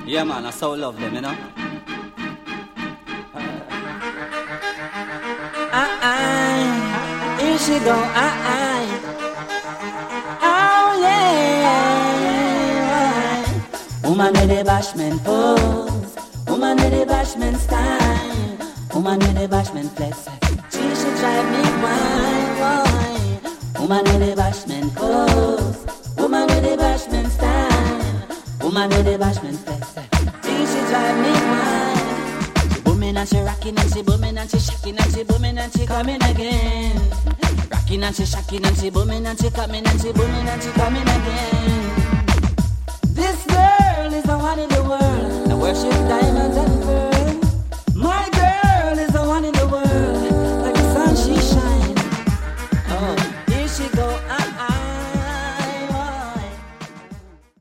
Yeah, man, I so love them, you know. Here she go, oh yeah. Woman with the bashment pose, woman with the bashment style, woman with the bashment flex. She should drive me wild. Woman with the bashment pose, woman with the bashment style, woman with the bashment flex. She should drive me wild. She booming and she rocking and she booming and she shaking and she booming and she coming again. Rocking and she shaking and she booming and she coming and she booming and she coming again. This girl is the one in the world.